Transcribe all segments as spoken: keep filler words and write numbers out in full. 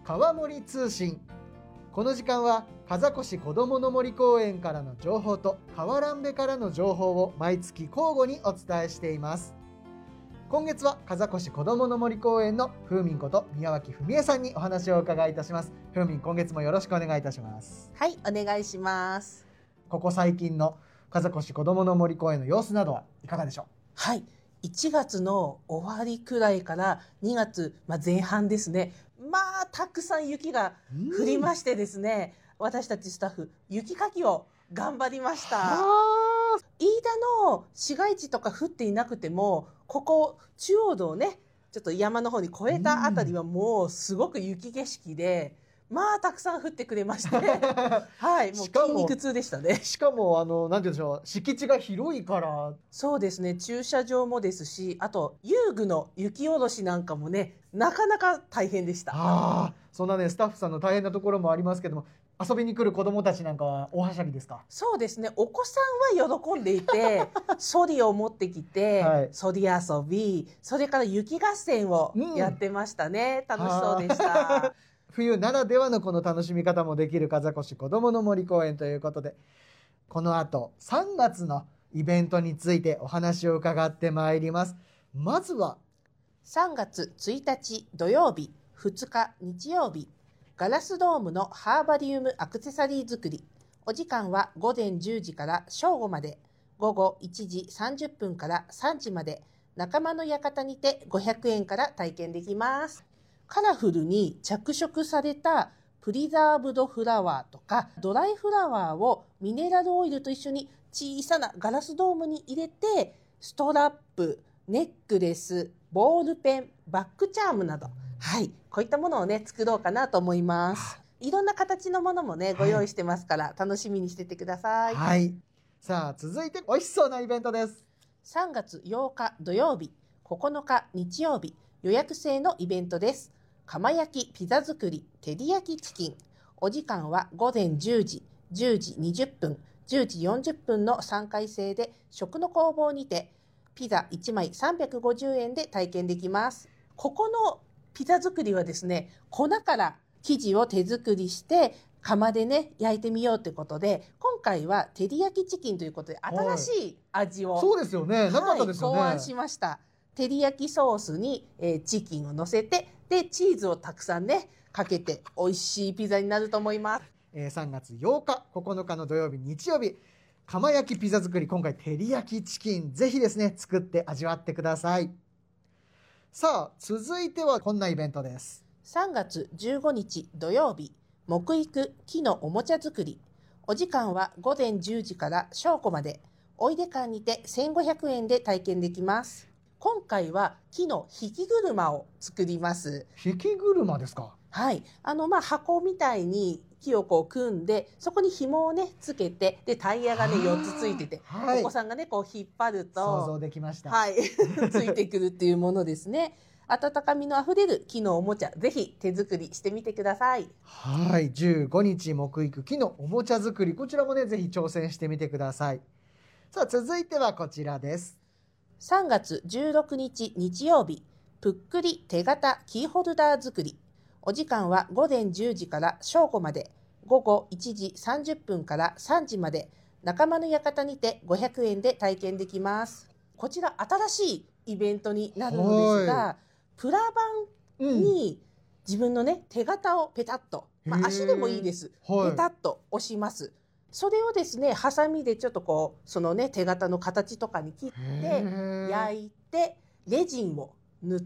川森通信。この時間は風越こどもの森公園からの情報と川蘭部からの情報を毎月交互にお伝えしています。今月は風越こどもの森公園のふーみんこと宮脇文江さんにお話を伺いいたします。ふーみん、今月もよろしくお願いいたします。 はい、お願いします。 ここ最近の風越こどもの森公園の様子などはいかがでしょう？ はい、いちがつの終わりくらいからにがつ、まあ、前半ですね。まあたくさん雪が降りましてですね、私たちスタッフ雪かきを頑張りました。飯田の市街地とか降っていなくても、ここ中央道をねちょっと山の方に越えたあたりはもうすごく雪景色で、まあたくさん降ってくれましてはい、もう筋肉痛でしたね。 しかもあのなんていうんでしょう、敷地が広いから。 そうですね、駐車場もですし、あと遊具の雪下ろしなんかもね、なかなか大変でした。 ああ、そんなねスタッフさんの大変なところもありますけども、遊びに来る子どもたちなんかは大はしゃぎですか？ そうですね、お子さんは喜んでいてソリを持ってきて、はい、ソリ遊び、それから雪合戦をやってましたね、うん、楽しそうでした冬ならではのこの楽しみ方もできる風越こどもの森公園ということで、この後さんがつのイベントについてお話を伺ってまいります。まずはさんがつついたち土曜日、ふつか日曜日、ガラスドームのハーバリウムアクセサリー作り。お時間はごぜんじゅうじから正午まで、午後いちじさんじゅっぷんからさんじまで、仲間の館にてごひゃくえんから体験できます。カラフルに着色されたプリザーブドフラワーとかドライフラワーをミネラルオイルと一緒に小さなガラスドームに入れて、ストラップ、ネックレス、ボールペン、バッグチャームなど、はい、こういったものをね作ろうかなと思います。いろんな形のものもねご用意してますから、はい、楽しみにしててください。 はい。さあ続いて美味しそうなイベントです。 さんがつようか土曜日、ここのか日曜日、予約制のイベントです。釜焼きピザ作り照り焼きチキン。お時間はごぜんじゅうじ、じゅうじにじゅっぷん、じゅうじよんじゅっぷんのさんかい制で、食の工房にてピザいちまいさんびゃくごじゅうえんで体験できます。ここのピザ作りはですね、粉から生地を手作りして窯でね焼いてみようということで、今回は照り焼きチキンということで新しい味を、はい、 そうですよね、なかったですよね、 はい、考案しました。照り焼きソースに、えー、チキンを乗せて、でチーズをたくさんねかけて美味しいピザになると思います。 えー、さんがつようかここのかの土曜日日曜日、釜焼きピザ作り、今回照り焼きチキン、ぜひですね作って味わってください。さあ続いてはこんなイベントです。 さんがつじゅうごにち土曜日、木育木のおもちゃ作り。お時間はごぜんじゅうじから正午まで、おいで館にてせんごひゃくえんで体験できます。今回は木の引き車を作ります。 引き車ですか？ はい、あのまあ箱みたいに木をこう組んで、そこに紐をねつけて、でタイヤがねよっつついてて、はい、お子さんがねこう引っ張ると想像できました。 はい、ついてくるっていうものですね。温かみのあふれる木のおもちゃ、ぜひ手作りしてみてください。 はい、じゅうごにち木育木のおもちゃ作り、こちらもねぜひ挑戦してみてください。さあ続いてはこちらです。 さんがつじゅうろくにち日曜日、ぷっくり手形キーホルダー作り。お時間はごぜんじゅうじから正午まで、午後いちじさんじゅっぷんからさんじまで、仲間の館にてごひゃくえんで体験できます。こちら新しいイベントになるのですが、プラ板に自分のね手形をペタッと、まあ、足でもいいです、ペタッと押します。それをですねハサミでちょっとこうそのね手形の形とかに切って焼いて、レジンを塗って、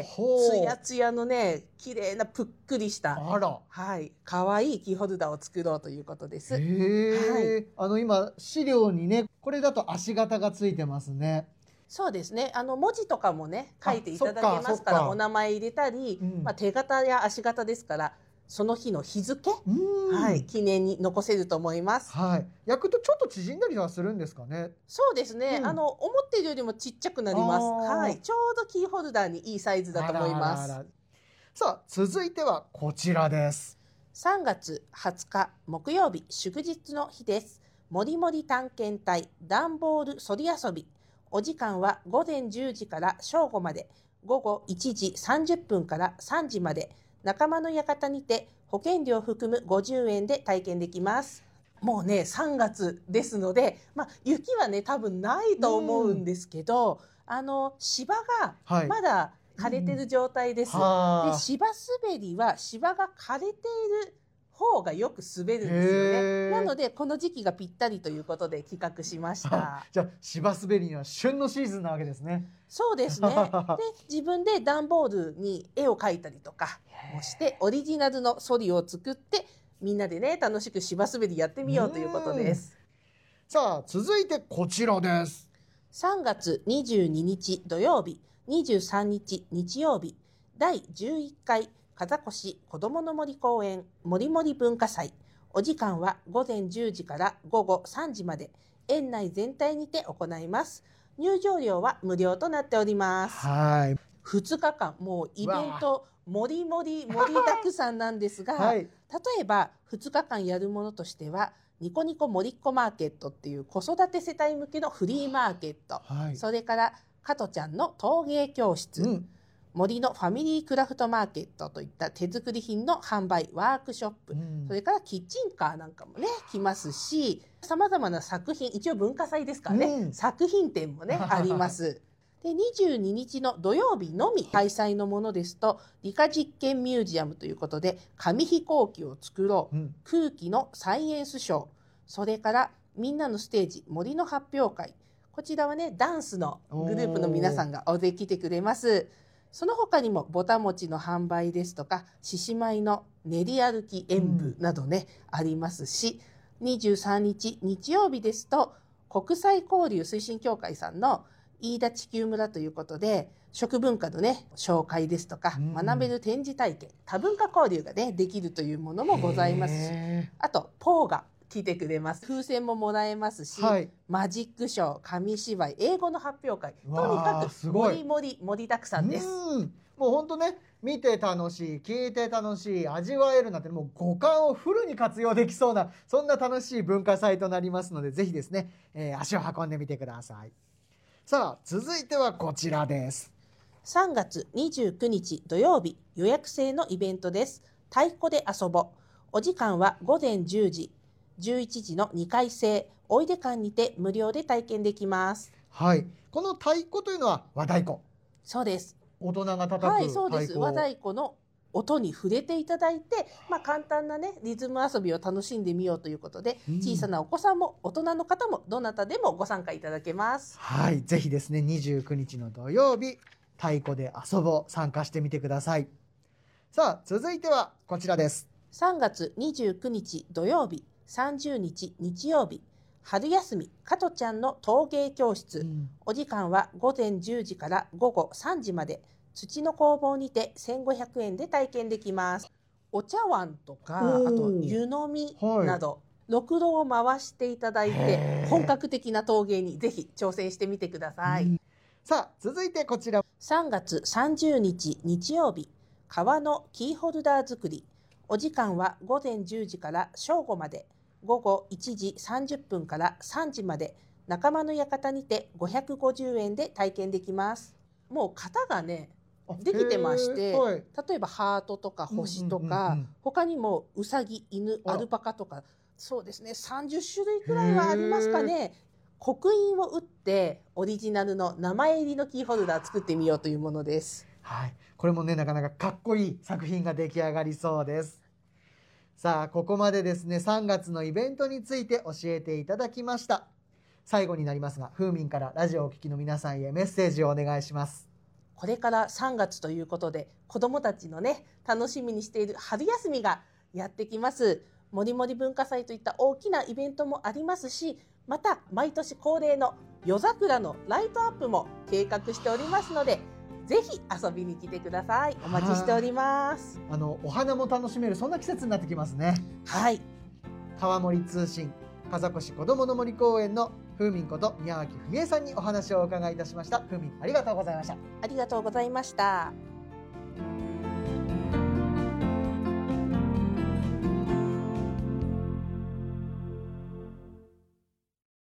つやつやのね綺麗なぷっくりした、 あら、 はい、かわいいキーホルダーを作ろうということです。 へー、はい、あの今資料にねこれだと足形がついてますね。 そうですね、あの文字とかもね書いていただけますから、お名前入れたり、うん、まあ、手形や足形ですからその日の日付、はい、記念に残せると思います。 はい、焼くとちょっと縮んだりはするんですかね？ そうですね、うん、あの思っているよりもちっちゃくなります。はい、ちょうどキーホルダーにいいサイズだと思います。 あらあらあら。さあ続いてはこちらです。 さんがつはつか木曜日、祝日の日です。もりもり探検隊段ボールそり遊び。お時間はごぜんじゅうじから正午まで、午後いちじさんじゅっぷんからさんじまで、 仲間の館にて保険料を含むごじゅうえんで体験できます。もうねさんがつですので、まあ、雪はね多分ないと思うんですけど、あの芝がまだ枯れてる状態です。 はい、 で芝滑りは芝が枯れている方がよく滑るんですよね。なのでこの時期がぴったりということで企画しました。 じゃあ芝滑りには旬のシーズンなわけですね。 そうですね。で自分で段ボールに絵を描いたりとかもしてオリジナルのソリを作ってみんなでね楽しく芝滑りやってみようということです。 さあ続いてこちらです。 さんがつにじゅうににち土曜日、にじゅうさんにち日曜日、だいじゅういっかい風越こどもの森公園もりもり文化祭。お時間はごぜんじゅうじからごごさんじまで園内全体にて行います。入場料は無料となっております。 はい。 ふつかかんもうイベントもりもり盛りだくさんなんですが、はい、例えばふつかかんやるものとしてはニコニコもりっこマーケットっていう子育て世帯向けのフリーマーケット、はい、それから加トちゃんの陶芸教室、うん、森のファミリークラフトマーケットといった手作り品の販売ワークショップ、うん、それからキッチンカーなんかもね来ますし、さまざまな作品、一応文化祭ですからね、うん、作品展もねあります。でにじゅうににちの土曜日のみ開催のものですと理科実験ミュージアムということで紙飛行機を作ろう、うん、空気のサイエンスショー、それからみんなのステージ森の発表会、こちらはねダンスのグループの皆さんが大勢来てくれます。その他にもぼたもちの販売ですとか獅子舞の練り歩き演舞などね、うん、ありますし、にじゅうさんにち日曜日ですと国際交流推進協会さんの飯田地球村ということで食文化のね紹介ですとか、うん、学べる展示体験、多文化交流がねできるというものもございますし、あとポーが来てくれます。風船ももらえますし、はい、マジックショー、紙芝居、英語の発表会、とにかく盛り盛り盛りだくさんです。 うんもう本当ね見て楽しい、聞いて楽しい、味わえるなんてもう五感をフルに活用できそうなそんな楽しい文化祭となりますので、ぜひですね、えー、足を運んでみてください。さあ続いてはこちらです。 さんがつにじゅうくにち土曜日、予約制のイベントです。太鼓で遊ぼう。お時間はごぜんじゅうじ、じゅういちじのにかい制、おいで館にて無料で体験できます。 はい、この太鼓というのは和太鼓。 そうです。 大人が叩く太鼓。 はい、そうです。和太鼓の音に触れていただいて、まあ、簡単なねリズム遊びを楽しんでみようということで、うん、小さなお子さんも大人の方もどなたでもご参加いただけます。 はい、ぜひですねにじゅうくにちの土曜日太鼓で遊ぼう参加してみてください。さあ続いてはこちらです。 さんがつにじゅうくにち土曜日、さんじゅうにち日曜日、春休み加トちゃんの陶芸教室、うん、お時間はごぜんじゅうじからごごさんじまで、土の工房にてせんごひゃくえんで体験できます。お茶碗とかあと湯飲みなど、はい、ろくろを回していただいて本格的な陶芸にぜひ挑戦してみてください。うん、 さあ続いてこちらさんがつさんじゅうにち日曜日、革のキーホルダー作り、お時間はごぜんじゅうじから正午まで、ごごいちじさんじゅっぷんからさんじまで仲間の館にてごひゃくごじゅうえんで体験できます。もう型がねできてまして、はい、例えばハートとか星とか、うんうんうんうん、他にもウサギ、犬、アルパカとか、そうですねさんじゅっしゅるいくらいはありますかね。刻印を打ってオリジナルの名前入りのキーホルダー作ってみようというものです。 はい、これもねなかなかかっこいい作品が出来上がりそうです。さあここまでですねさんがつのイベントについて教えていただきました。最後になりますが、ふーみんからラジオをお聞きの皆さんへメッセージをお願いします。 これからさんがつということで子どもたちのね楽しみにしている春休みがやってきます。もりもり文化祭といった大きなイベントもありますし、また毎年恒例の夜桜のライトアップも計画しておりますので、ぜひ遊びに来てください。お待ちしております。 あのお花も楽しめるそんな季節になってきますね。 はい。 川森通信風越こどもの森公園のふーみんこと宮脇文江さんにお話をお伺いいたしました。ふーみんありがとうございました。 ありがとうございました。